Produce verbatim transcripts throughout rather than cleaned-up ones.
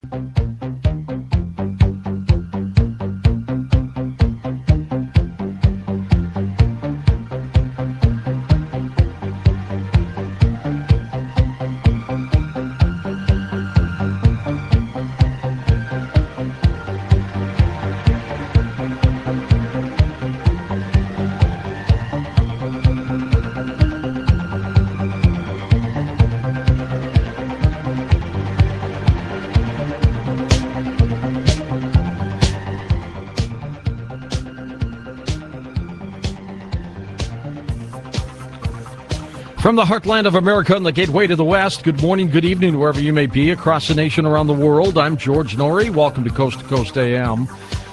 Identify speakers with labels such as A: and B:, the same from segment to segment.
A: From the heartland of America and the gateway to the West, good morning, good evening, wherever you may be across the nation, around the world. I'm George Noory. Welcome to Coast to Coast A M.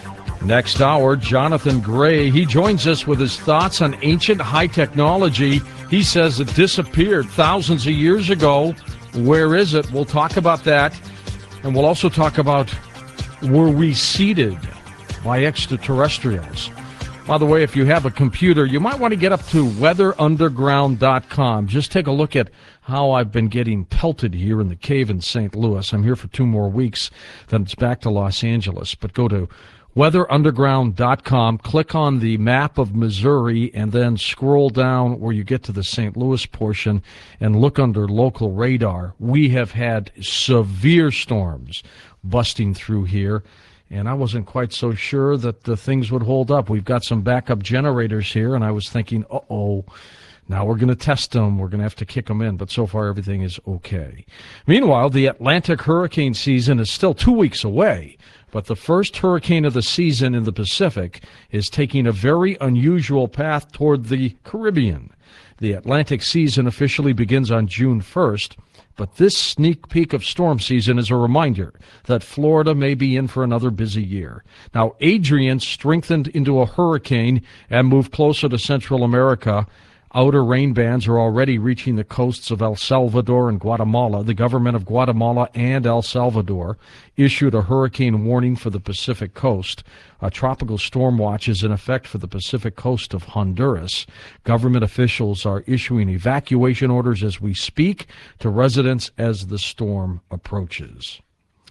A: Next hour, Jonathan Gray. He joins us with his thoughts on ancient high technology. He says it disappeared thousands of years ago. Where is it? We'll talk about that. And we'll also talk about, were we seeded by extraterrestrials? By the way, if you have a computer, you might want to get up to weather underground dot com. Just take a look at how I've been getting pelted here in the cave in Saint Louis. I'm here for two more weeks, then it's back to Los Angeles. But go to weather underground dot com, click on the map of Missouri, and then scroll down where you get to the Saint Louis portion and look under local radar. We have had severe storms busting through here, and I wasn't quite so sure that the things would hold up. We've got some backup generators here, and I was thinking, uh-oh, now we're going to test them. We're going to have to kick them in, but so far everything is okay. Meanwhile, the Atlantic hurricane season is still two weeks away, but the first hurricane of the season in the Pacific is taking a very unusual path toward the Caribbean. The Atlantic season officially begins on June first, but this sneak peek of storm season is a reminder that Florida may be in for another busy year. Now, Adrian strengthened into a hurricane and moved closer to Central America. Outer rain bands are already reaching the coasts of El Salvador and Guatemala. The government of Guatemala and El Salvador issued a hurricane warning for the Pacific coast. A tropical storm watch is in effect for the Pacific coast of Honduras. Government officials are issuing evacuation orders as we speak to residents as the storm approaches.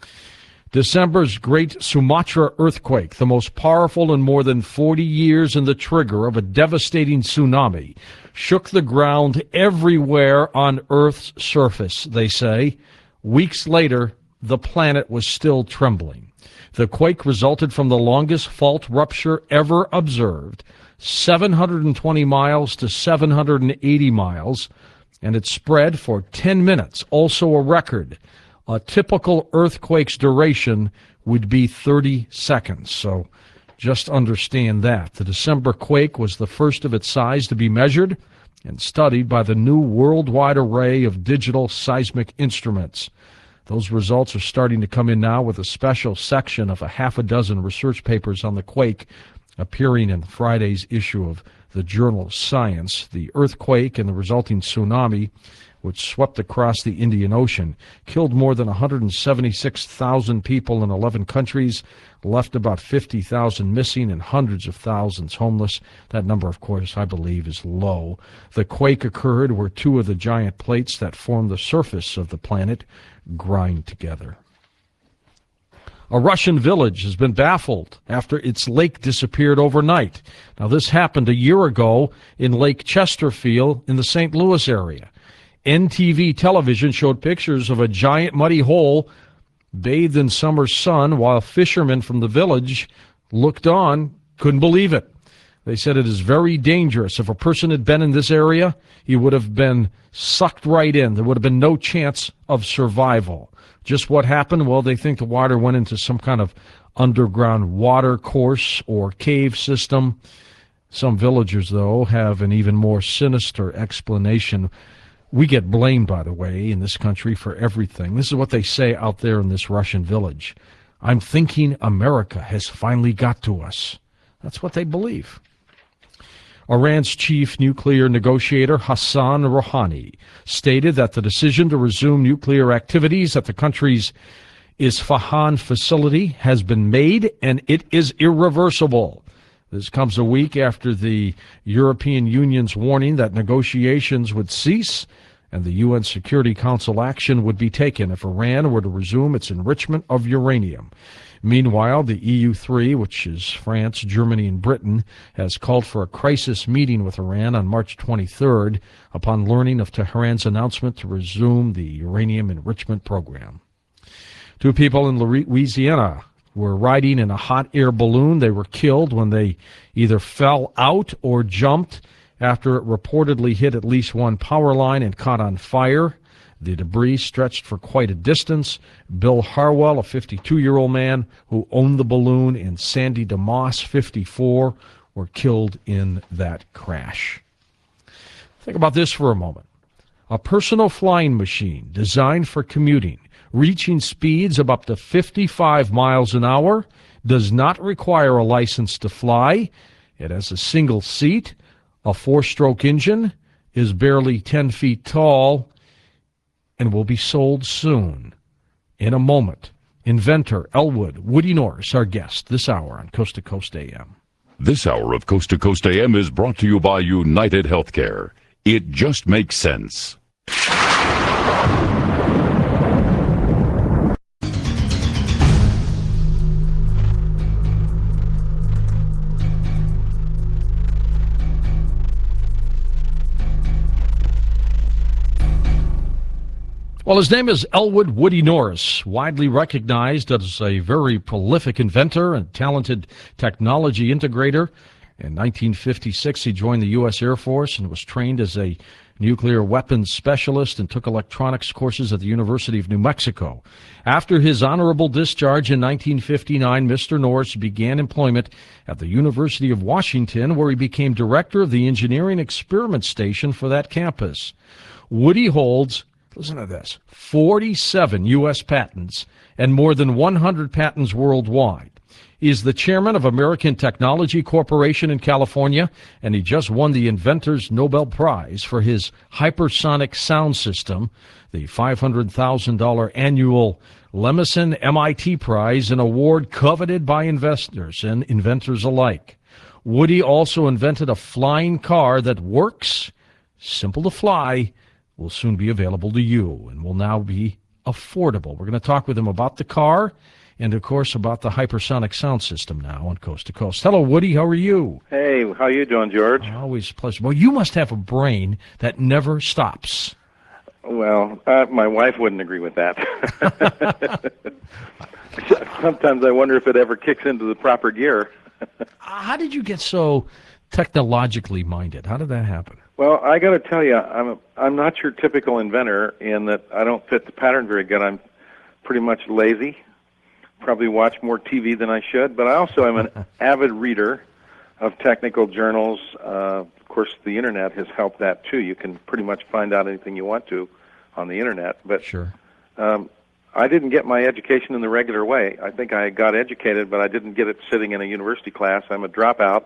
A: December's Great Sumatra earthquake, the most powerful in more than forty years and the trigger of a devastating tsunami, shook the ground everywhere on Earth's surface, they say. Weeks later, the planet was still trembling. The quake resulted from the longest fault rupture ever observed, seven hundred twenty miles to seven hundred eighty miles, and it spread for ten minutes, also a record. A typical earthquake's duration would be thirty seconds, so just understand that. The December quake was the first of its size to be measured and studied by the new worldwide array of digital seismic instruments. Those results are starting to come in now with a special section of a half a dozen research papers on the quake appearing in Friday's issue of the journal Science. The earthquake and the resulting tsunami, which swept across the Indian Ocean, killed more than one hundred seventy-six thousand people in eleven countries, left about fifty thousand missing and hundreds of thousands homeless. That number, of course, I believe is low. The quake occurred where two of the giant plates that form the surface of the planet grind together. A Russian village has been baffled after its lake disappeared overnight. Now, this happened a year ago in Lake Chesterfield in the Saint Louis area. N T V television showed pictures of a giant muddy hole bathed in summer sun while fishermen from the village looked on, couldn't believe it. They said it is very dangerous. If a person had been in this area, he would have been sucked right in. There would have been no chance of survival. Just what happened? Well, they think the water went into some kind of underground water course or cave system. Some villagers, though, have an even more sinister explanation. We get blamed, by the way, in this country for everything. This is what they say out there in this Russian village. I'm thinking America has finally got to us. That's what they believe. Iran's chief nuclear negotiator, Hassan Rouhani, stated that the decision to resume nuclear activities at the country's Isfahan facility has been made, and it is irreversible. This comes a week after the European Union's warning that negotiations would cease and the U N Security Council action would be taken if Iran were to resume its enrichment of uranium. Meanwhile, the E U three, which is France, Germany, and Britain, has called for a crisis meeting with Iran on March twenty-third upon learning of Tehran's announcement to resume the uranium enrichment program. Two people in Louisiana were riding in a hot air balloon. They were killed when they either fell out or jumped after it reportedly hit at least one power line and caught on fire. The debris stretched for quite a distance. Bill Harwell, a fifty-two-year-old man who owned the balloon, and Sandy DeMoss, fifty-four, were killed in that crash. Think about this for a moment. A personal flying machine designed for commuting, reaching speeds of up to fifty-five miles an hour, does not require a license to fly. It has a single seat, a four-stroke engine, is barely ten feet tall, and will be sold soon. In a moment, inventor Elwood Woody Norris, our guest this hour on Coast to Coast A M.
B: This hour of Coast to Coast A M is brought to you by United Healthcare. It just makes sense.
A: Well, his name is Elwood Woody Norris, widely recognized as a very prolific inventor and talented technology integrator. In nineteen fifty-six, he joined the U S Air Force and was trained as a nuclear weapons specialist and took electronics courses at the University of New Mexico. After his honorable discharge in nineteen fifty-nine, Mister Norris began employment at the University of Washington, where he became director of the Engineering Experiment Station for that campus. Woody holds, listen to this, forty-seven U S patents and more than one hundred patents worldwide. He is the chairman of American Technology Corporation in California, and he just won the Inventor's Nobel Prize for his hypersonic sound system, the five hundred thousand dollars annual Lemeson M I T Prize, an award coveted by investors and inventors alike. Woody also invented a flying car that works, simple to fly, will soon be available to you and will now be affordable. We're going to talk with him about the car and, of course, about the hypersonic sound system now on Coast to Coast. Hello, Woody. How are you?
C: Hey, how you doing, George?
A: Always a pleasure. Well, you must have a brain that never stops.
C: Well, uh, my wife wouldn't agree with that. Sometimes I wonder if it ever kicks into the proper gear.
A: How did you get so technologically minded? How did that happen?
C: Well, I got to tell you, I'm a, I'm not your typical inventor in that I don't fit the pattern very good. I'm pretty much lazy, probably watch more T V than I should, but I also am an avid reader of technical journals. Uh, of course, the Internet has helped that, too. You can pretty much find out anything you want to on the Internet. But
A: sure.
C: um, I didn't get my education in the regular way. I think I got educated, but I didn't get it sitting in a university class. I'm a dropout.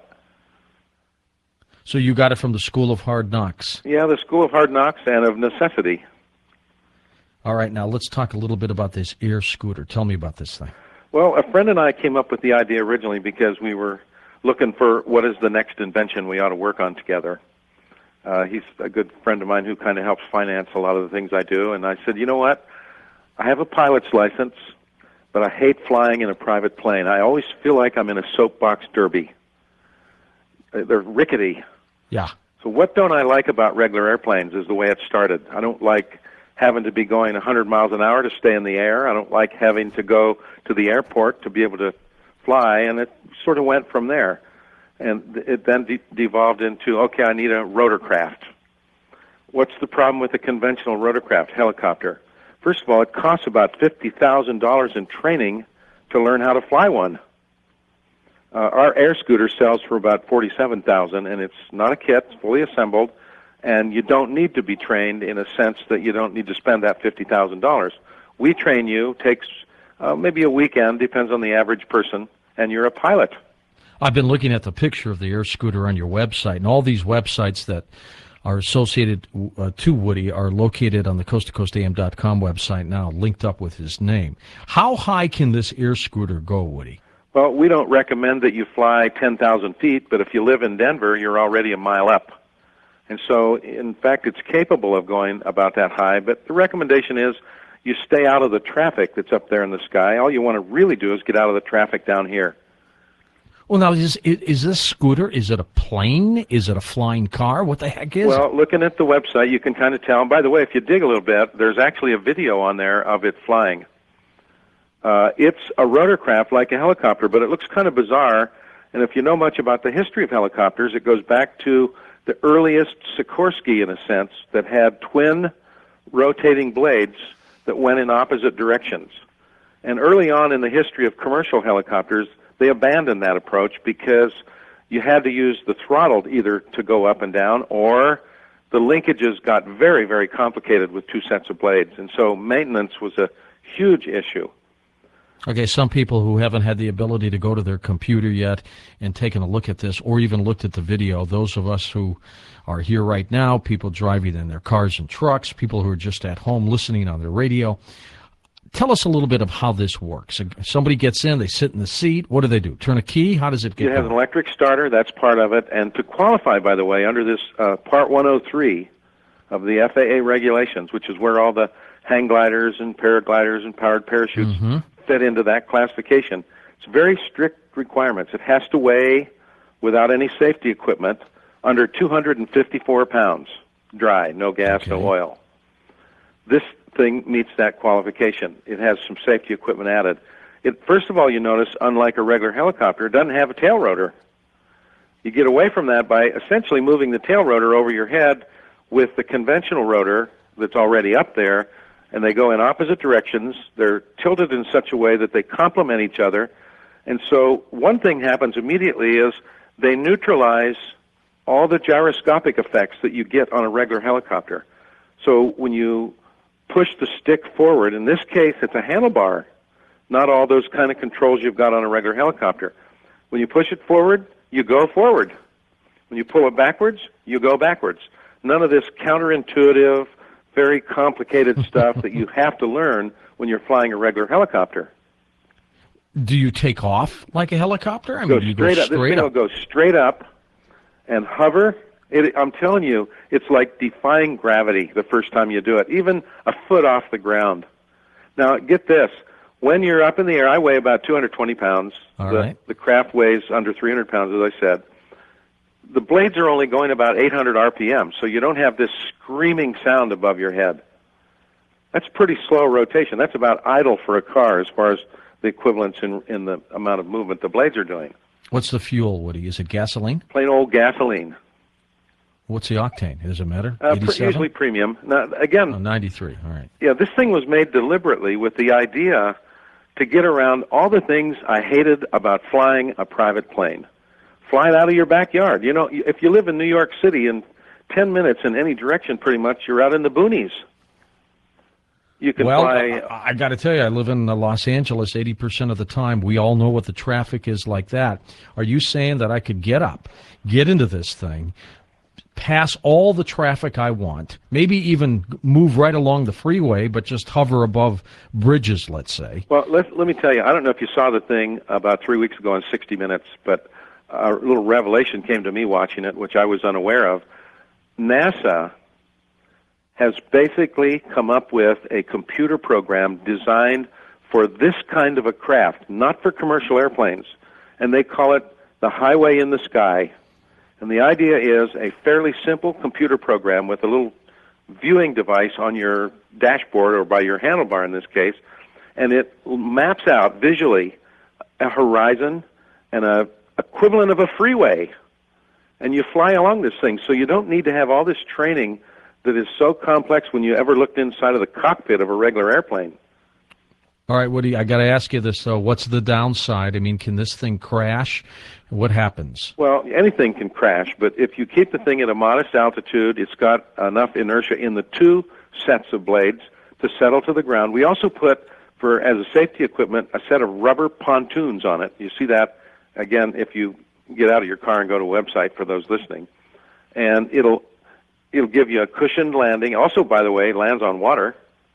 A: So you got it from the School of Hard Knocks.
C: Yeah, the School of Hard Knocks and of necessity.
A: All right, now let's talk a little bit about this air scooter. Tell me about this thing.
C: Well, a friend and I came up with the idea originally because we were looking for what is the next invention we ought to work on together. Uh, he's a good friend of mine who kind of helps finance a lot of the things I do, and I said, you know what? I have a pilot's license, but I hate flying in a private plane. I always feel like I'm in a soapbox derby. They're rickety.
A: Yeah.
C: So what don't I like about regular airplanes is the way it started. I don't like having to be going one hundred miles an hour to stay in the air. I don't like having to go to the airport to be able to fly, and it sort of went from there. And it then de- devolved into, okay, I need a rotorcraft. What's the problem with a conventional rotorcraft helicopter? First of all, it costs about fifty thousand dollars in training to learn how to fly one. Uh, our air scooter sells for about forty-seven thousand dollars, and it's not a kit, it's fully assembled, and you don't need to be trained in a sense that you don't need to spend that fifty thousand dollars. We train you, takes uh, maybe a weekend, depends on the average person, and you're a pilot.
A: I've been looking at the picture of the air scooter on your website, and all these websites that are associated uh, to Woody are located on the coast to coast A M dot com website now, linked up with his name. How high can this air scooter go, Woody?
C: Well, we don't recommend that you fly ten thousand feet, but if you live in Denver, you're already a mile up. And so, in fact, it's capable of going about that high, but the recommendation is you stay out of the traffic that's up there in the sky. All you want to really do is get out of the traffic down here.
A: Well, now, is, is this scooter, is it a plane? Is it a flying car? What the heck is
C: well,
A: it?
C: Well, looking at the website, you can kind of tell. And by the way, if you dig a little bit, there's actually a video on there of it flying. Uh, it's a rotorcraft like a helicopter, but it looks kind of bizarre. And if you know much about the history of helicopters, it goes back to the earliest Sikorsky, in a sense, that had twin rotating blades that went in opposite directions. And early on in the history of commercial helicopters, they abandoned that approach because you had to use the throttle either to go up and down, or the linkages got very, very complicated with two sets of blades. And so maintenance was a huge issue.
A: Okay, some people who haven't had the ability to go to their computer yet and taken a look at this, or even looked at the video, those of us who are here right now, people driving in their cars and trucks, people who are just at home listening on their radio, tell us a little bit of how this works. Somebody gets in, they sit in the seat, what do they do? Turn a key? How does it get
C: You have
A: going?
C: an electric starter, that's part of it, and to qualify, by the way, under this uh, Part one oh three of the F A A regulations, which is where all the hang gliders and paragliders and powered parachutes
A: Mm-hmm.
C: fit into that classification. It's very strict requirements. It has to weigh, without any safety equipment, under two hundred fifty-four pounds, dry, no gas,
A: Okay.
C: no oil. This thing meets that qualification. It has some safety equipment added. It, first of all, you notice, unlike a regular helicopter, it doesn't have a tail rotor. You get away from that by essentially moving the tail rotor over your head with the conventional rotor that's already up there, and they go in opposite directions. They're tilted in such a way that they complement each other. And so one thing happens immediately is they neutralize all the gyroscopic effects that you get on a regular helicopter. So when you push the stick forward, in this case it's a handlebar, not all those kind of controls you've got on a regular helicopter. When you push it forward, you go forward. When you pull it backwards, you go backwards. None of this counterintuitive, very complicated stuff that you have to learn when you're flying a regular helicopter.
A: Do you take off like a helicopter? I
C: Go
A: mean, you
C: straight
A: go
C: up. This
A: straight
C: thing will
A: up.
C: go straight up and hover. It, I'm telling you, it's like defying gravity the first time you do it, even a foot off the ground. Now, get this. When you're up in the air, I weigh about two hundred twenty pounds.
A: All
C: the,
A: right.
C: the craft weighs under three hundred pounds, as I said. The blades are only going about eight hundred R P M, so you don't have this screaming sound above your head. That's pretty slow rotation. That's about idle for a car as far as the equivalence in, in the amount of movement the blades are doing.
A: What's the fuel, Woody? Is it gasoline?
C: Plain old gasoline.
A: What's the octane? Does it matter?
C: Uh, pr-
A: eighty-seven?
C: usually premium. Now, again,
A: Oh, ninety-three. All right.
C: yeah, this thing was made deliberately with the idea to get around all the things I hated about flying a private plane. Fly it out of your backyard. You know, if you live in New York City, in ten minutes in any direction, pretty much, you're out in the boonies. You can
A: Well,
C: fly.
A: I, I got to tell you, I live in uh, Los Angeles eighty percent of the time. We all know what the traffic is like that. Are you saying that I could get up, get into this thing, pass all the traffic I want, maybe even move right along the freeway, but just hover above bridges, let's say?
C: Well, let, let me tell you, I don't know if you saw the thing about three weeks ago on sixty minutes, but a little revelation came to me watching it, which I was unaware of. NASA has basically come up with a computer program designed for this kind of a craft, not for commercial airplanes, and they call it the Highway in the Sky. And the idea is a fairly simple computer program with a little viewing device on your dashboard or by your handlebar in this case, and it maps out visually a horizon and a equivalent of a freeway, and you fly along this thing. So you don't need to have all this training that is so complex when you ever looked inside of the cockpit of a regular airplane.
A: All right, Woody, I got to ask you this, though. What's the downside? I mean, can this thing crash? What happens?
C: Well, anything can crash, but if you keep the thing at a modest altitude, it's got enough inertia in the two sets of blades to settle to the ground. We also put, for as a safety equipment, a set of rubber pontoons on it. You see that, again, if you get out of your car and go to a website for those listening. And it'll it'll give you a cushioned landing. Also, by the way, lands on water.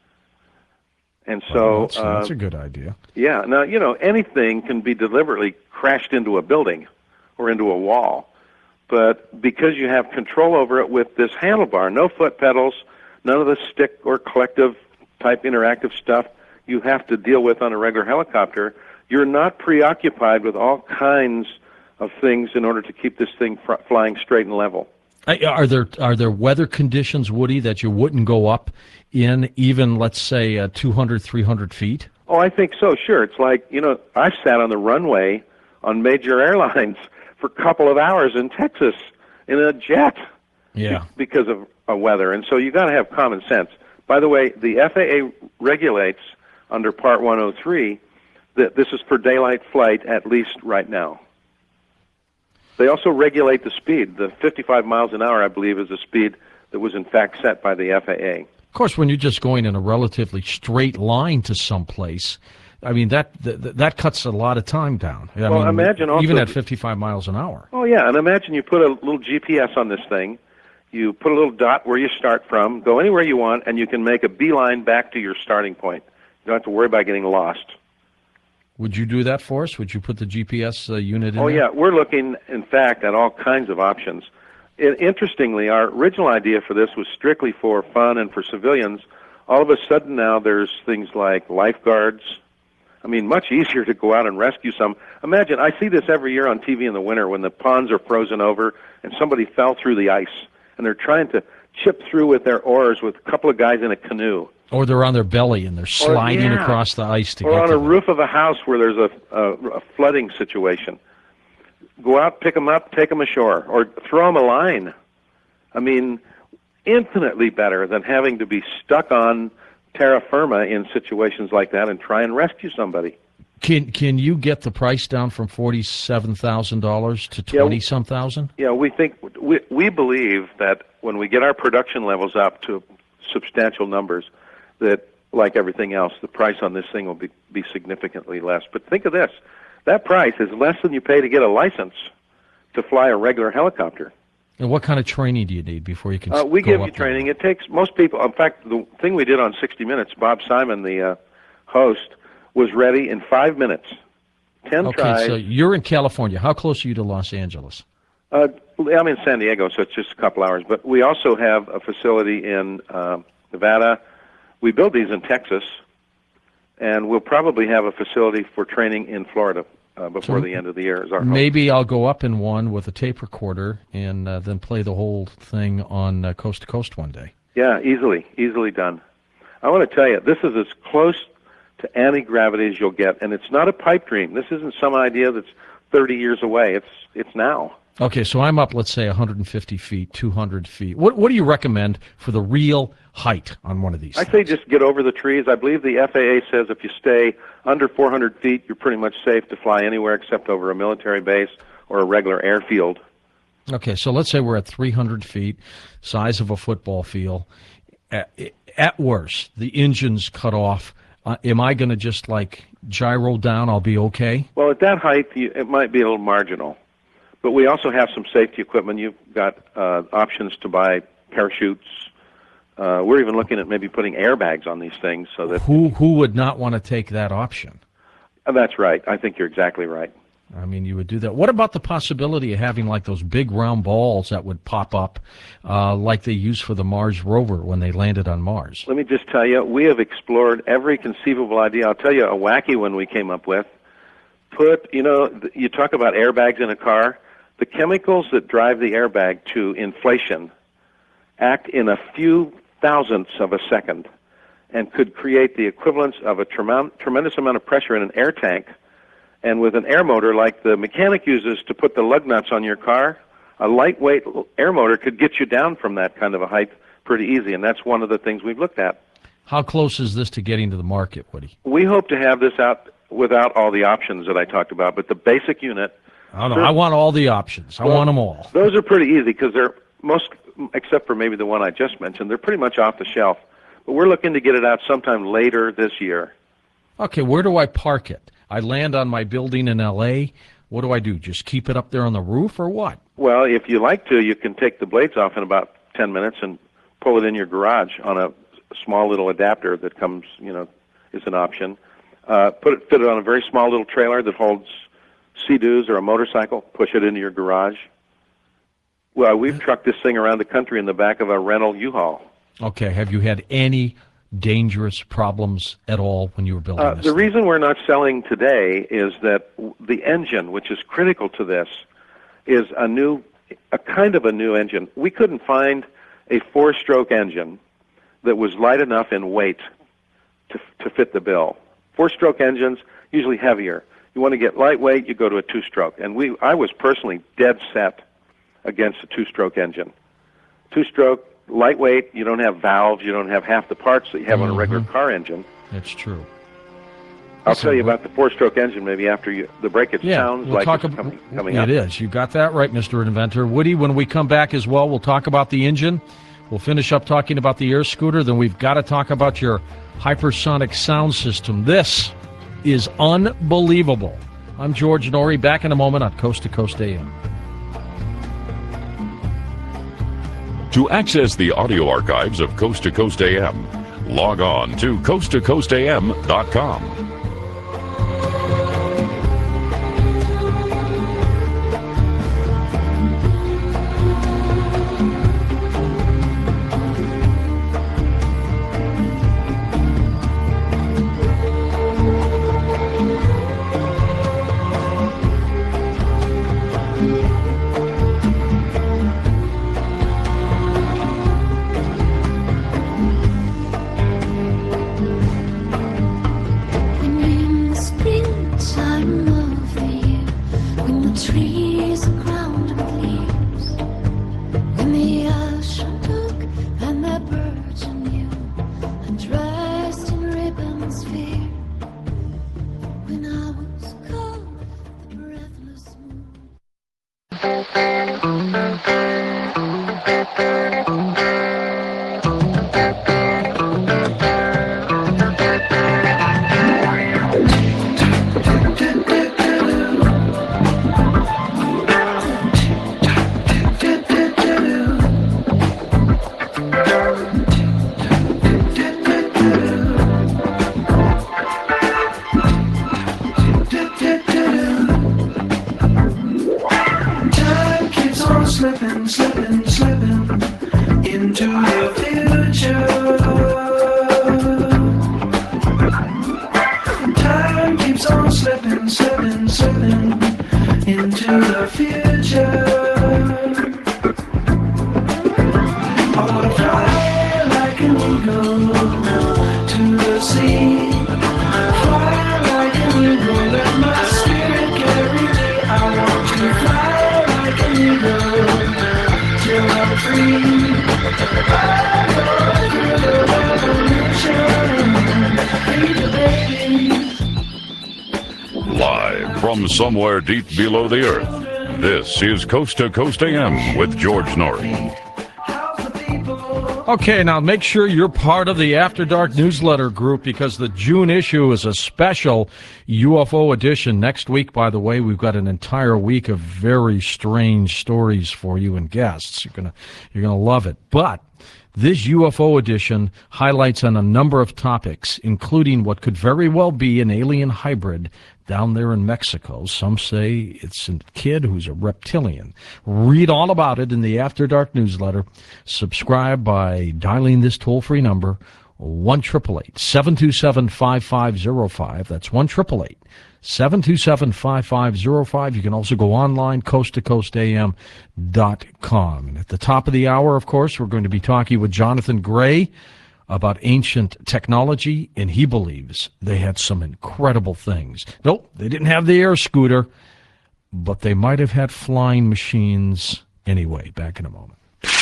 C: And so,
A: Well, that's,
C: uh,
A: that's a good idea.
C: yeah, now, you know, anything can be deliberately crashed into a building or into a wall. but because you have control over it with this handlebar, no foot pedals, none of the stick or collective type interactive stuff you have to deal with on a regular helicopter, you're not preoccupied with all kinds of things in order to keep this thing fr- flying straight and level.
A: Are there are there weather conditions, Woody, that you wouldn't go up in, even, let's say, uh, two hundred, three hundred feet?
C: Oh, I think so, sure. It's like, you know, I've sat on the runway on major airlines for a couple of hours in Texas in a jet
A: Yeah.
C: because of uh, weather. And so you got to have common sense. By the way, the F A A regulates under Part one oh three that this is for daylight flight, at least right now. They also regulate the speed. The fifty-five miles an hour, I believe, is the speed that was in fact set by the F A A.
A: Of course, when you're just going in a relatively straight line to someplace, I mean, that that, that cuts a lot of time down. I
C: well,
A: mean,
C: imagine also
A: even at fifty-five miles an hour.
C: Oh, yeah, and imagine you put a little G P S on this thing. You put a little dot where you start from, go anywhere you want, and you can make a beeline back to your starting point. You don't have to worry about getting lost.
A: Would you do that for us? Would you put the G P S uh, unit in
C: Oh,
A: there?
C: yeah, we're looking, in fact, at all kinds of options. It, interestingly, our original idea for this was strictly for fun and for civilians. All of a sudden now there's things like lifeguards. I mean, much easier to go out and rescue some. Imagine, I see this every year on T V in the winter when the ponds are frozen over and somebody fell through the ice, and they're trying to chip through with their oars with a couple of guys in a canoe.
A: Or they're on their belly and they're sliding
C: or, yeah.
A: across the ice to
C: or
A: get
C: on
A: to
C: a
A: them.
C: roof of a house where there's a, a, a flooding situation. Go out, pick them up, take them ashore, or throw them a line. I mean, infinitely better than having to be stuck on terra firma in situations like that and try and rescue somebody.
A: Can can you get the price down from forty-seven thousand dollars to twenty some thousand?
C: Yeah, we think we we believe that when we get our production levels up to substantial numbers, that like everything else, the price on this thing will be be significantly less. But think of this: that price is less than you pay to get a license to fly a regular helicopter.
A: And what kind of training do you need before you can?
C: Uh, we
A: go
C: give
A: up
C: you
A: there?
C: training. It takes most people. In fact, the thing we did on sixty minutes, Bob Simon, the uh, host, was ready in five minutes. Ten
A: Okay,
C: tries.
A: so you're in California. How close are you to Los Angeles?
C: Uh, I'm in San Diego, so it's just a couple hours. But we also have a facility in uh, Nevada. We build these in Texas, and we'll probably have a facility for training in Florida uh, before
A: So
C: the end of the year. Is our hope.
A: Maybe I'll go up in one with a tape recorder and uh, then play the whole thing on uh, Coast to Coast one day.
C: Yeah, easily, easily done. I want to tell you, this is as close to anti-gravity as you'll get, and it's not a pipe dream. This isn't some idea that's thirty years away. It's it's now.
A: Okay, so I'm up, let's say, one hundred fifty feet, two hundred feet. What what do you recommend for the real height on one of these
C: I
A: things?
C: say just get over the trees. I believe the F A A says if you stay under four hundred feet, you're pretty much safe to fly anywhere except over a military base or a regular airfield.
A: Okay, so let's say we're at three hundred feet, size of a football field. At, at worst, the engine's cut off. Uh, am I going to just, like, gyro down? I'll be okay?
C: Well, at that height, you, it might be a little marginal. But we also have some safety equipment. You've got uh, options to buy parachutes. Uh, we're even looking at maybe putting airbags on these things so that...
A: Who who would not want to take that option?
C: Uh, that's right. I think you're exactly right.
A: I mean, you would do that. What about the possibility of having, like, those big round balls that would pop up uh, like they used for the Mars rover when they landed on Mars?
C: Let me just tell you, we have explored every conceivable idea. I'll tell you a wacky one we came up with. Put, you know, th- you talk about airbags in a car. The chemicals that drive the airbag to inflation act in a few thousandths of a second and could create the equivalence of a trem- tremendous amount of pressure in an air tank. And with an air motor like the mechanic uses to put the lug nuts on your car, a lightweight air motor could get you down from that kind of a height pretty easy, and that's one of the things we've looked at.
A: How close is this to getting to the market, Woody?
C: We hope to have this out without all the options that I talked about, but the basic unit...
A: I don't know. I want all the options. I
C: Well,
A: want them all.
C: Those are pretty easy because they're most, except for maybe the one I just mentioned, they're pretty much off the shelf. But we're looking to get it out sometime later this year.
A: Okay, where do I park it? I land on my building in L A. What do I do? Just keep it up there on the roof or what?
C: Well, if you like to, you can take the blades off in about ten minutes and pull it in your garage on a small little adapter that comes, you know, is an option. Uh, put it, fit it on a very small little trailer that holds Sea-Doos or a motorcycle. Push it into your garage. Well, we've trucked this thing around the country in the back of a rental U-Haul.
A: Okay. Have you had any dangerous problems at all when you were building
C: Uh,
A: this
C: the
A: thing?
C: reason we're not selling today is that w- the engine, which is critical to this, is a new, a kind of a new engine. We couldn't find a four-stroke engine that was light enough in weight to to fit the bill. Four-stroke engines usually heavier. You want to get lightweight, you go to a two-stroke. And we, I was personally dead set against a two-stroke engine. Two-stroke, lightweight. You don't have valves. You don't have half the parts that you have on a regular
A: Mhm.
C: car engine.
A: That's true.
C: I'll
A: Listen,
C: tell you
A: we-
C: about the four-stroke engine maybe after you, the break. It
A: Yeah,
C: sounds
A: we'll
C: like
A: talk
C: it's
A: ab-
C: coming, coming
A: It
C: up.
A: is. You got that right, Mister Inventor. Woody, when we come back as well, we'll talk about the engine. We'll finish up talking about the air scooter. Then we've got to talk about your hypersonic sound system. This is unbelievable. I'm George Norrie. Back in a moment on Coast to Coast A M.
B: To access the audio archives of Coast to Coast A M, log on to coast to coast a m dot com.
D: In the springtime of the year, when the trees are crowned with leaves, when the ocean took and the birds are new and dressed in ribbons fair, when I was cold, the breathless moon.
E: Time keeps on slipping, slipping, slipping into the future. Time keeps on slipping, slipping, slipping into the future. I wanna fly like an eagle to the sea. Fly like an eagle, let my spirit carry me. I want to fly like an eagle till I'm free. I go through the revolution, baby.
B: Live from somewhere deep below the earth, this is Coast to Coast A M with George Norrie.
E: How's the people?
A: Okay, now make sure you're part of the After Dark newsletter group because the June issue is a special U F O edition. Next week, by the way, we've got an entire week of very strange stories for you and guests. You're gonna, you're gonna love it. But this U F O edition highlights on a number of topics, including what could very well be an alien hybrid down there in Mexico. Some say it's a kid who's a reptilian. Read all about it in the After Dark newsletter. Subscribe by dialing this toll-free number, one eight eight eight, seven two seven, five five zero five. That's one eight eight eight, seven two seven, five five zero five. You can also go online, coast to coast a m dot com. And at the top of the hour, of course, we're going to be talking with Jonathan Gray about ancient technology, and he believes they had some incredible things. Nope, they didn't have the air scooter, but they might have had flying machines anyway. Back in a moment.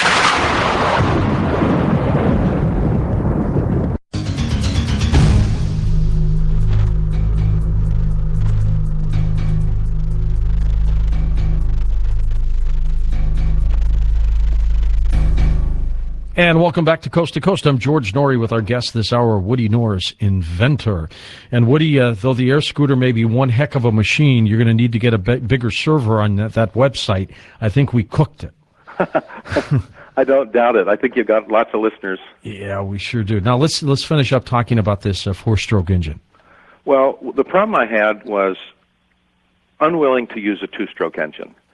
A: And welcome back to Coast to Coast. I'm George Norrie with our guest this hour, Woody Norris, inventor. And Woody, uh, though the air scooter may be one heck of a machine, you're going to need to get a b- bigger server on that, that website. I think we cooked it.
C: I don't doubt it. I think you've got lots of listeners.
A: Yeah, we sure do. Now let's let's finish up talking about this uh, four-stroke engine.
C: Well, the problem I had was unwilling to use a two-stroke engine.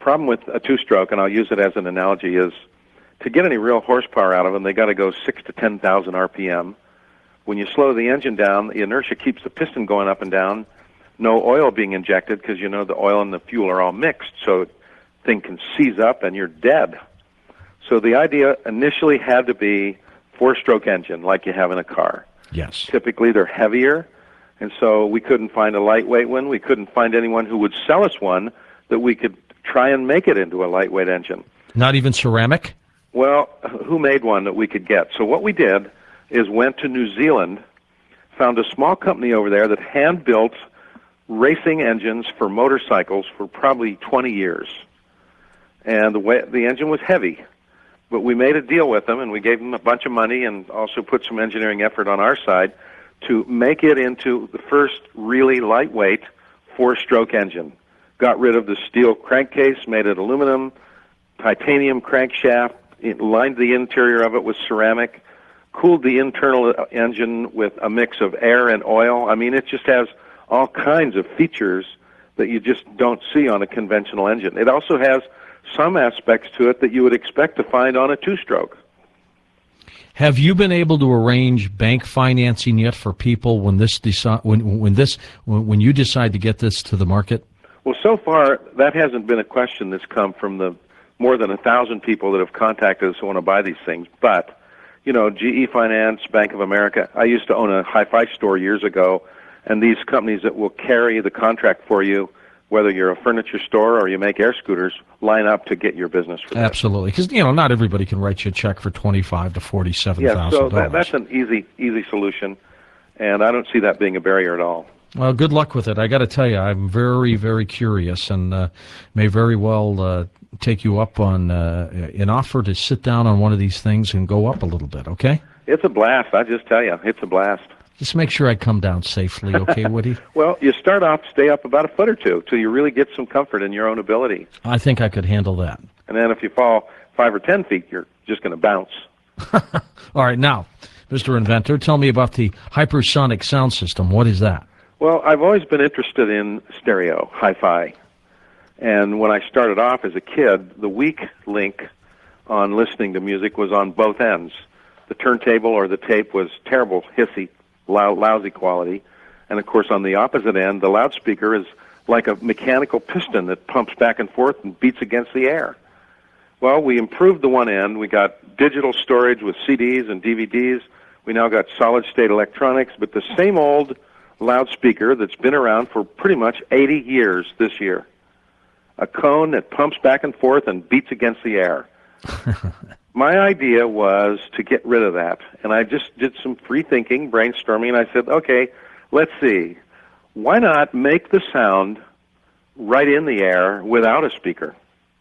C: problem with a two-stroke, and I'll use it as an analogy, is to get any real horsepower out of them, they got to go six to ten thousand R P M. When you slow the engine down, the inertia keeps the piston going up and down. No oil being injected because you know the oil and the fuel are all mixed, so the thing can seize up and you're dead. So the idea initially had to be four-stroke engine like you have in a car.
A: Yes.
C: Typically they're heavier, and so we couldn't find a lightweight one. We couldn't find anyone who would sell us one that we could try and make it into a lightweight engine.
A: Not even ceramic?
C: Well, who made one that we could get? So what we did is went to New Zealand, found a small company over there that hand-built racing engines for motorcycles for probably twenty years. And the way, the engine was heavy, but we made a deal with them, and we gave them a bunch of money and also put some engineering effort on our side to make it into the first really lightweight four-stroke engine. Got rid of the steel crankcase, made it aluminum, titanium crankshaft, it lined the interior of it with ceramic, cooled the internal engine with a mix of air and oil. I mean, it just has all kinds of features that you just don't see on a conventional engine. It also has some aspects to it that you would expect to find on a two-stroke.
A: Have you been able to arrange bank financing yet for people when this decide when when this when, when you decide to get this to the market?
C: Well, so far that hasn't been a question that's come from the more than a thousand people that have contacted us who want to buy these things. But you know, G E Finance, Bank of America. I used to own a hi-fi store years ago, and these companies that will carry the contract for you, whether you're a furniture store or you make air scooters, line up to get your business for that.
A: Absolutely, because you know not everybody can write you a check for twenty-five to forty-seven thousand
C: yeah,
A: dollars.
C: so that, that's an easy, easy solution, and I don't see that being a barrier at all.
A: Well, good luck with it. I got to tell you, I'm very, very curious, and uh, may very well uh, take you up on uh, an offer to sit down on one of these things and go up a little bit. Okay?
C: It's a blast. I just tell you, it's a blast.
A: Just make sure I come down safely, okay, Woody?
C: Well, you start off, stay up about a foot or two till you really get some comfort in your own ability.
A: I think I could handle that.
C: And then if you fall five or ten feet, you're just going to bounce.
A: All right, now, Mister Inventor, tell me about the hypersonic sound system. What is that?
C: Well, I've always been interested in stereo, hi-fi. And when I started off as a kid, the weak link on listening to music was on both ends. The turntable or the tape was terrible, hissy, lou- lousy quality. And of course, on the opposite end, the loudspeaker is like a mechanical piston that pumps back and forth and beats against the air. Well, we improved the one end. We got digital storage with C Ds and D V Ds. We now got solid-state electronics, but the same old loudspeaker that's been around for pretty much eighty years this year. A cone that pumps back and forth and beats against the air. My idea was to get rid of that, and I just did some free thinking, brainstorming, and I said, okay, let's see. Why not make the sound right in the air without a speaker?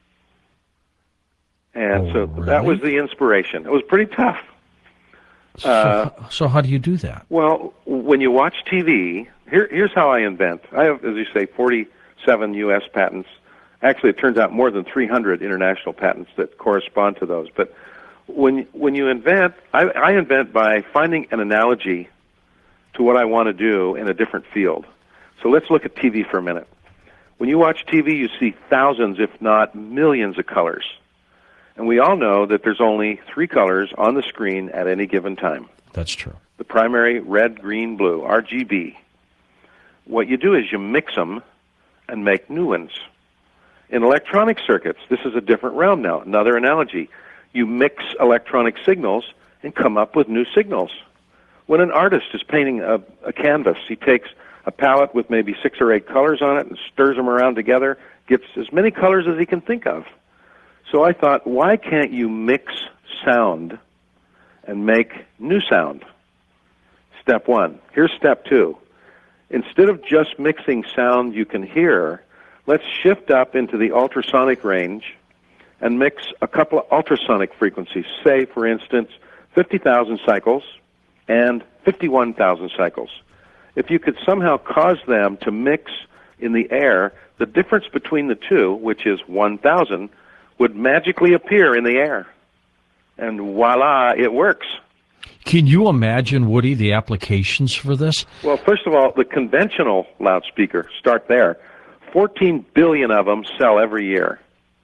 C: And
A: Oh,
C: so
A: really?
C: that was the inspiration. It was pretty tough.
A: So,
C: Uh,
A: so how do you do that?
C: Well, when you watch T V, here, here's how I invent. I have, as you say, forty-seven U S patents. Actually, it turns out more than three hundred international patents that correspond to those. But when when you invent, I, I invent by finding an analogy to what I want to do in a different field. So let's look at T V for a minute. When you watch T V, you see thousands, if not millions, of colors. And we all know that there's only three colors on the screen at any given time.
A: That's true.
C: The primary, red, green, blue, R G B. What you do is you mix them and make new ones. In electronic circuits, this is a different realm now. Another analogy. You mix electronic signals and come up with new signals. When an artist is painting a, a canvas, he takes a palette with maybe six or eight colors on it and stirs them around together, gets as many colors as he can think of. So I thought, why can't you mix sound and make new sound? Step one. Here's step two. Instead of just mixing sound you can hear, let's shift up into the ultrasonic range and mix a couple of ultrasonic frequencies. Say, for instance, fifty thousand cycles and fifty-one thousand cycles. If you could somehow cause them to mix in the air, the difference between the two, which is one thousand, would magically appear in the air. And voila, it works.
A: Can you imagine, Woody, the applications for this?
C: Well, first of all, the conventional loudspeaker, start there. fourteen billion of them sell every year.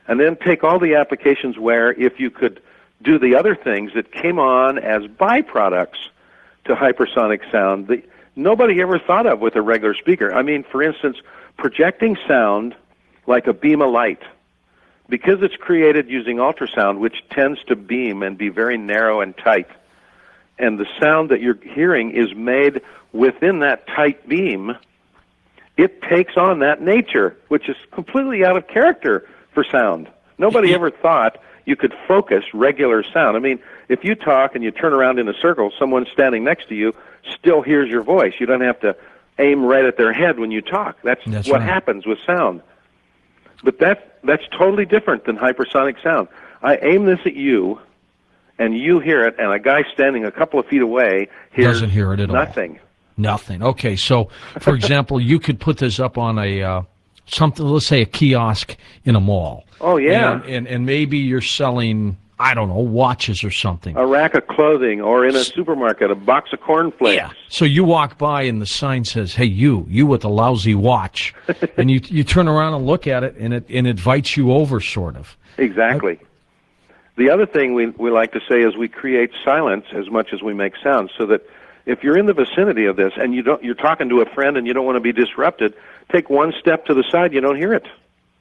C: And then take all the applications where if you could do the other things that came on as byproducts to hypersonic sound that nobody ever thought of with a regular speaker. I mean, for instance, projecting sound like a beam of light. Because it's created using ultrasound, which tends to beam and be very narrow and tight, and the sound that you're hearing is made within that tight beam, it takes on that nature, which is completely out of character for sound. Nobody ever thought you could focus regular sound. I mean, if you talk and you turn around in a circle, someone standing next to you still hears your voice. You don't have to aim right at their head when you talk. That's,
A: That's
C: what
A: right.
C: happens with sound. But that, that's totally different than hypersonic sound. I aim this at you, and you hear it, and a guy standing a couple of feet away hears
A: Doesn't hear it at all.
C: nothing.
A: Nothing. Okay, so for example, you could put this up on a uh, something. Let's say a kiosk in a mall.
C: Oh, yeah.
A: And, and and maybe you're selling, I don't know, watches or something.
C: A rack of clothing, or in a supermarket, a box of cornflakes.
A: Yeah. So you walk by and the sign says, "Hey, you, you with the lousy watch," and you you turn around and look at it, and it and invites you over, sort of.
C: Exactly. The other thing we we like to say is we create silence as much as we make sound, so that if you're in the vicinity of this and you don't, you're talking to a friend and you don't want to be disrupted, take one step to the side, you don't hear it.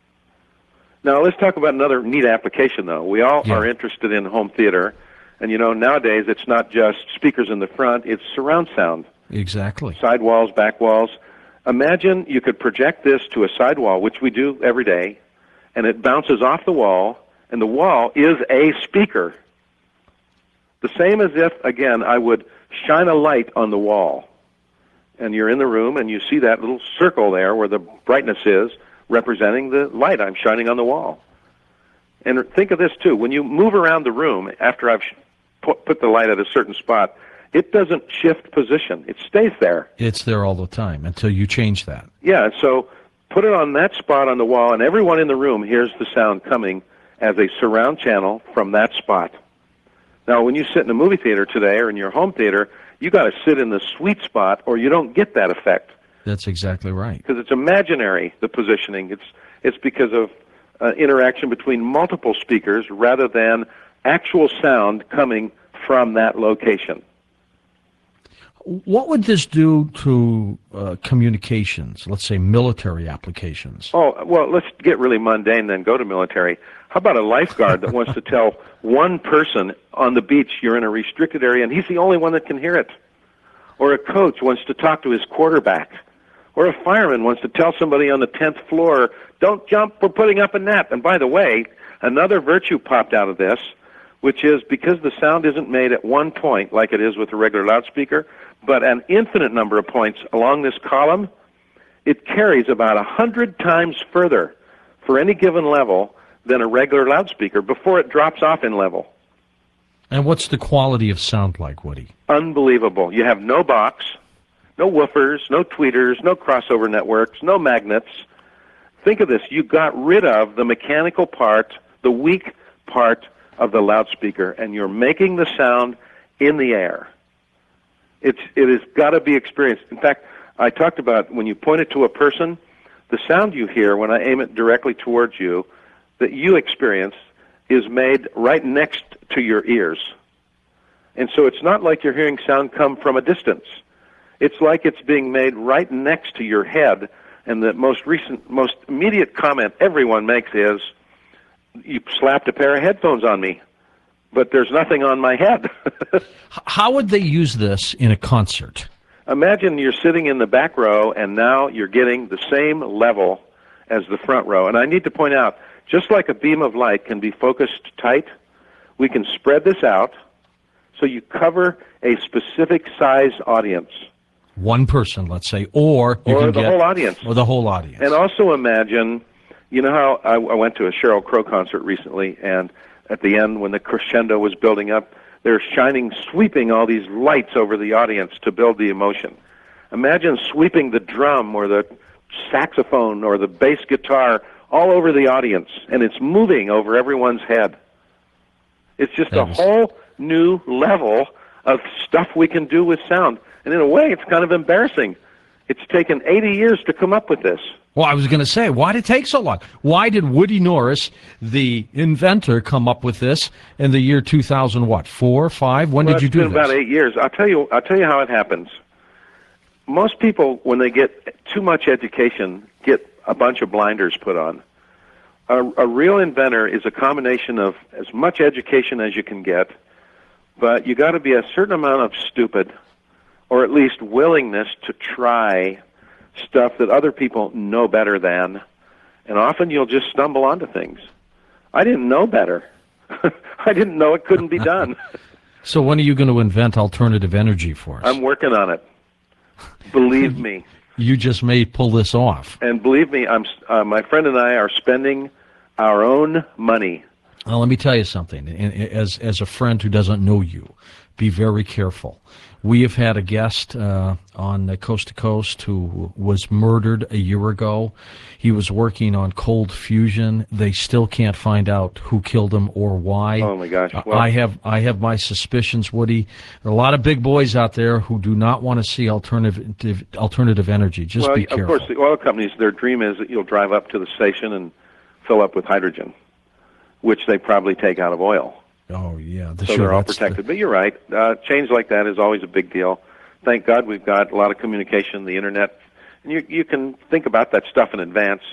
C: Now let's talk about another neat application, though. We all
A: Yeah.
C: are interested in home theater, and you know nowadays it's not just speakers in the front; it's surround sound.
A: Exactly.
C: Side walls, back walls. Imagine you could project this to a side wall, which we do every day, and it bounces off the wall, and the wall is a speaker. The same as if, again, I would shine a light on the wall, and you're in the room, and you see that little circle there where the brightness is, representing the light I'm shining on the wall. And think of this, too. When you move around the room after I've sh- put, put the light at a certain spot, it doesn't shift position. It stays there.
A: It's there all the time until you change that.
C: Yeah, so put it on that spot on the wall, and everyone in the room hears the sound coming as a surround channel from that spot. Now, when you sit in a movie theater today or in your home theater, you got to sit in the sweet spot or you don't get that effect
A: That's exactly right.
C: because it's imaginary, the positioning. It's, it's because of uh, interaction between multiple speakers rather than actual sound coming from that location.
A: What would this do to uh, communications, let's say military applications?
C: Oh, well, let's get really mundane then, go to military. How about a lifeguard that wants to tell one person on the beach you're in a restricted area and he's the only one that can hear it? Or a coach wants to talk to his quarterback? Or a fireman wants to tell somebody on the tenth floor, don't jump, we're putting up a net. And by the way, another virtue popped out of this, which is because the sound isn't made at one point like it is with a regular loudspeaker, but an infinite number of points along this column, it carries about a hundred times further for any given level than a regular loudspeaker before it drops off in level.
A: And what's the quality of sound like, Woody?
C: Unbelievable. You have no box, no woofers, no tweeters, no crossover networks, no magnets. Think of this. You got rid of the mechanical part, the weak part of the loudspeaker, and you're making the sound in the air. It's, it has got to be experienced. In fact, I talked about when you point it to a person, the sound you hear when I aim it directly towards you, that you experience, is made right next to your ears. And so it's not like you're hearing sound come from a distance. It's like it's being made right next to your head. And the most recent, most immediate comment everyone makes is, you slapped a pair of headphones on me, but there's nothing on my head.
A: H- How would they use this in a concert?
C: Imagine you're sitting in the back row, and now you're getting the same level as the front row. And I need to point out, just like a beam of light can be focused tight, we can spread this out so you cover a specific size audience.
A: One person, let's say, or you
C: Or
A: can
C: the
A: get,
C: whole audience.
A: or the whole audience.
C: And also imagine, you know how I, I went to a Sheryl Crow concert recently, and at the end, when the crescendo was building up, they're shining, sweeping all these lights over the audience to build the emotion. Imagine sweeping the drum or the saxophone or the bass guitar all over the audience, and it's moving over everyone's head. It's just
A: That
C: a
A: is-
C: whole new level of stuff we can do with sound. And in a way, it's kind of embarrassing. It's taken eighty years to come up with this.
A: Well, I was going to say, why did it take so long? Why did Woody Norris, the inventor, come up with this in the year two thousand? What, four, five? When
C: Well,
A: did you
C: it's
A: do
C: been
A: this?
C: about eight years. I'll tell you. I'll tell you how it happens. Most people, when they get too much education, get a bunch of blinders put on. A, a real inventor is a combination of as much education as you can get, but you got to be a certain amount of stupid, or at least willingness to try stuff that other people know better than, and often you'll just stumble onto things. I didn't know better. I didn't know it couldn't be done.
A: So when are you going to invent alternative energy for us?
C: I'm working on it. Believe me.
A: You just may pull this off.
C: And believe me, I'm uh, my friend and I are spending our own money.
A: Well, let me tell you something. As as a friend who doesn't know you, be very careful. We have had a guest uh, on the Coast to Coast who was murdered a year ago. He was working on cold fusion. They still can't find out who killed him or why.
C: Oh my gosh! Well,
A: I have I have my suspicions, Woody. There are a lot of big boys out there who do not want to see alternative alternative energy. Just
C: well,
A: be careful.
C: Of course, the oil companies, their dream is that you'll drive up to the station and fill up with hydrogen, which they probably take out of oil.
A: Oh, yeah. The,
C: So
A: sure,
C: they're all
A: that's
C: protected.
A: the-
C: But you're right. Uh, change like that is always a big deal. Thank God we've got a lot of communication, the internet. And you, you can think about that stuff in advance.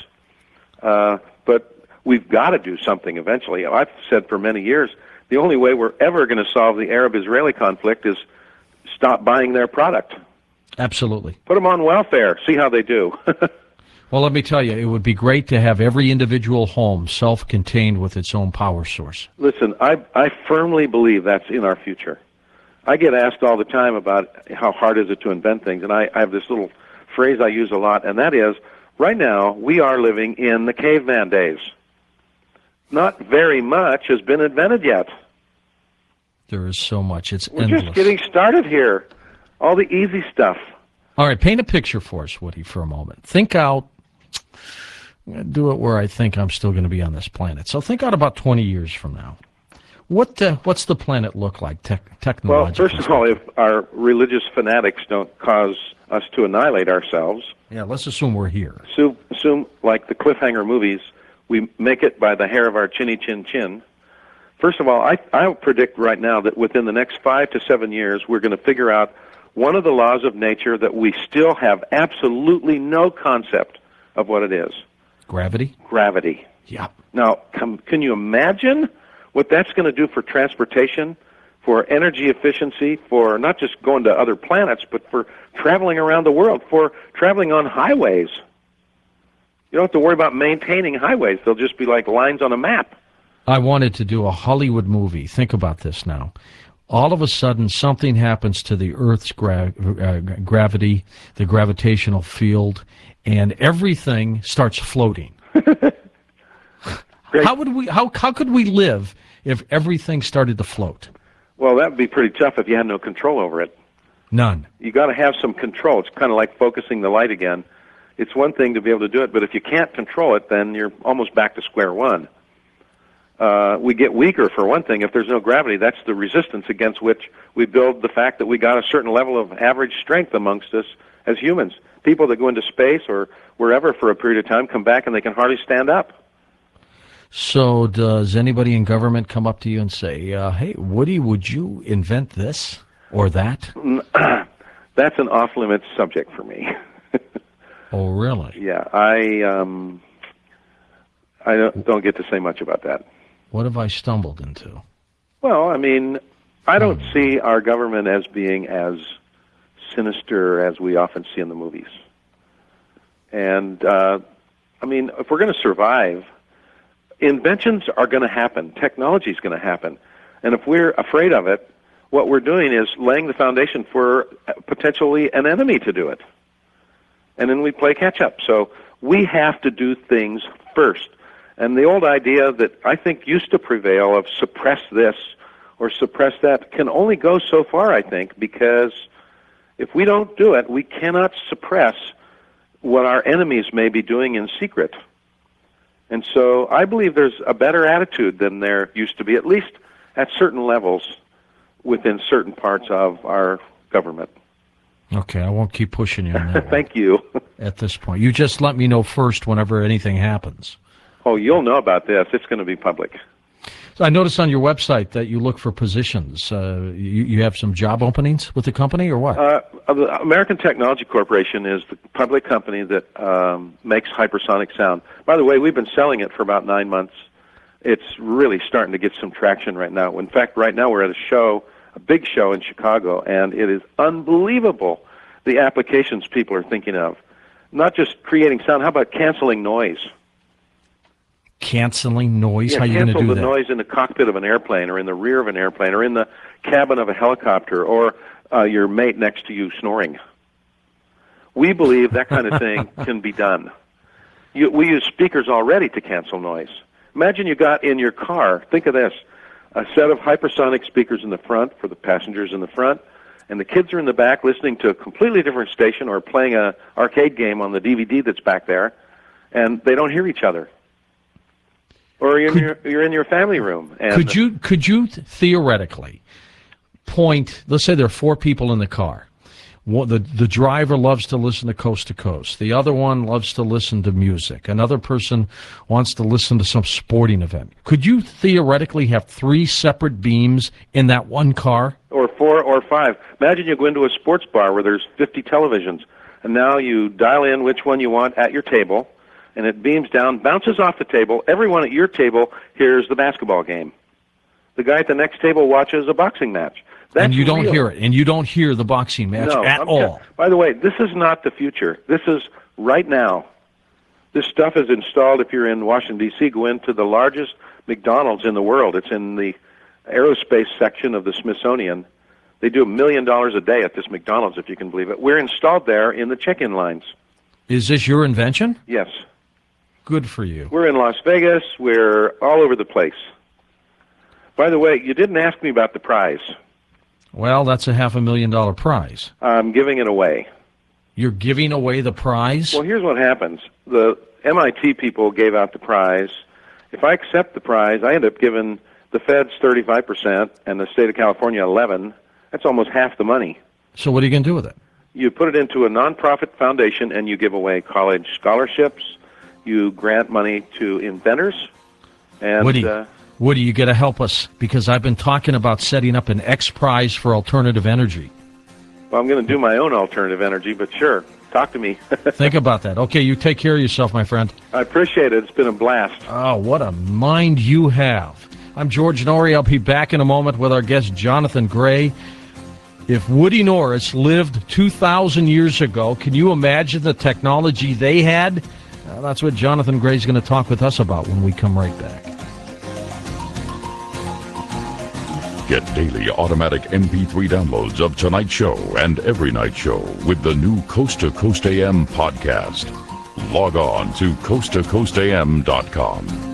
C: Uh, but we've got to do something eventually. I've said for many years, the only way we're ever going to solve the Arab-Israeli conflict is stop buying their product.
A: Absolutely.
C: Put them on welfare. See how they do.
A: Well, let me tell you, it would be great to have every individual home self-contained with its own power source.
C: Listen, I, I firmly believe that's in our future. I get asked all the time about how hard is it to invent things, and I, I have this little phrase I use a lot, and that is, right now, we are living in the caveman days. Not very much has been invented yet.
A: There is so much. It's
C: We're
A: endless.
C: just getting started here. All the easy stuff.
A: All right, paint a picture for us, Woody, for a moment. Think out. I'm going to do it where I think I'm still going to be on this planet. So think out about twenty years from now. What uh, What's the planet look like te-
C: Well,
A: technologically?
C: first of all, if our religious fanatics don't cause us to annihilate ourselves,
A: Yeah, let's assume we're here.
C: assume, assume like the cliffhanger movies, we make it by the hair of our chinny chin chin. First of all, I, I predict right now that within the next five to seven years, we're going to figure out one of the laws of nature that we still have absolutely no concept of what it is.
A: Gravity?
C: Gravity.
A: Yeah.
C: Now, com- can you imagine what that's going to do for transportation, for energy efficiency, for not just going to other planets, but for traveling around the world, for traveling on highways? You don't have to worry about maintaining highways. They'll just be like lines on a map.
A: I wanted to do a Hollywood movie. Think about this now. All of a sudden, something happens to the Earth's gra- uh, gravity, the gravitational field, and everything starts floating. How would we? How how could we live if everything started to float?
C: Well, that would be pretty tough if you had no control over it.
A: None.
C: You got to have some control. It's kind of like focusing the light again. It's one thing to be able to do it, but if you can't control it, then you're almost back to square one. Uh, we get weaker, for one thing. If there's no gravity, that's the resistance against which we build the fact that we got a certain level of average strength amongst us as humans. People that go into space or wherever for a period of time come back and they can hardly stand up.
A: So does anybody in government come up to you and say, uh, hey, Woody, would you invent this or that?
C: That's an off-limits subject for me.
A: Oh, really?
C: Yeah, I um, I don't, don't get to say much about that.
A: What have I stumbled into?
C: Well, I mean, I don't see our government as being as sinister as we often see in the movies. And, uh, I mean, if we're going to survive, inventions are going to happen. Technology is going to happen. And if we're afraid of it, what we're doing is laying the foundation for potentially an enemy to do it. And then we play catch-up. So we have to do things first. And the old idea that I think used to prevail of suppress this or suppress that can only go so far, I think, because if we don't do it, we cannot suppress what our enemies may be doing in secret. And so I believe there's a better attitude than there used to be, at least at certain levels within certain parts of our government.
A: Okay, I won't keep pushing you on that one
C: Thank you.
A: at this point. You just let me know first whenever anything happens.
C: Oh, you'll know about this. It's going to be public.
A: So I noticed on your website that you look for positions. Uh, you, you have some job openings with the company, or what?
C: Uh, the American Technology Corporation is the public company that um, makes hypersonic sound. By the way, we've been selling it for about nine months. It's really starting to get some traction right now. In fact, right now we're at a show, a big show in Chicago, and it is unbelievable the applications people are thinking of. Not just creating sound, how about canceling noise?
A: Canceling noise?
C: Yeah,
A: How are you going to
C: cancel
A: do
C: the
A: that?
C: noise in the cockpit of an airplane, or in the rear of an airplane, or in the cabin of a helicopter, or uh, your mate next to you snoring. We believe that kind of thing can be done. You, we use speakers already to cancel noise. Imagine you got in your car, think of this, a set of hypersonic speakers in the front for the passengers in the front, and the kids are in the back listening to a completely different station or playing a arcade game on the D V D that's back there, and they don't hear each other. Or you're in, your, you're in your family room. And
A: Could you could you theoretically point? Let's say there are four people in the car. One, the the driver loves to listen to Coast to Coast. The other one loves to listen to music. Another person wants to listen to some sporting event. Could you theoretically have three separate beams in that one car?
C: Or four or five. Imagine you go into a sports bar where there's fifty televisions, and now you dial in which one you want at your table, and it beams down, bounces off the table. Everyone at your table hears the basketball game. The guy at the next table watches a boxing match. That's
A: and you don't
C: real.
A: hear it, and you don't hear the boxing match
C: no,
A: at
C: I'm
A: all.
C: t- By the way, this is not the future. This is right now. This stuff is installed. If you're in Washington, D C, go into the largest McDonald's in the world. It's in the aerospace section of the Smithsonian. They do a million dollars a day at this McDonald's, if you can believe it. We're installed there in the check-in lines.
A: Is this your invention?
C: Yes.
A: Good for you.
C: We're in Las Vegas. We're all over the place. By the way, you didn't ask me about the prize.
A: Well, that's a half a million dollar prize.
C: I'm giving it away.
A: You're giving away the prize?
C: Well, here's what happens. The M I T people gave out the prize. If I accept the prize, I end up giving the feds thirty-five percent and the state of California eleven. That's almost half the money.
A: So what are you going to do with it?
C: You put it into a nonprofit foundation and you give away college scholarships. You grant money to inventors. And
A: Woody,
C: uh,
A: Woody, you got to help us, because I've been talking about setting up an X Prize for alternative energy.
C: well, I'm going to do my own alternative energy, but sure, talk to me.
A: Think about that. Okay, you take care of yourself, my friend.
C: I appreciate it. It's been a blast.
A: Oh, what a mind you have. I'm George Norrie. I'll be back in a moment with our guest, Jonathan Gray. If Woody Norris lived two thousand years ago, can you imagine the technology they had? Uh, that's what Jonathan Gray is going to talk with us about when we come right back.
B: Get daily automatic M P three downloads of tonight's show and every night show with the new Coast to Coast A M podcast. Log on to coast to coast a m dot com.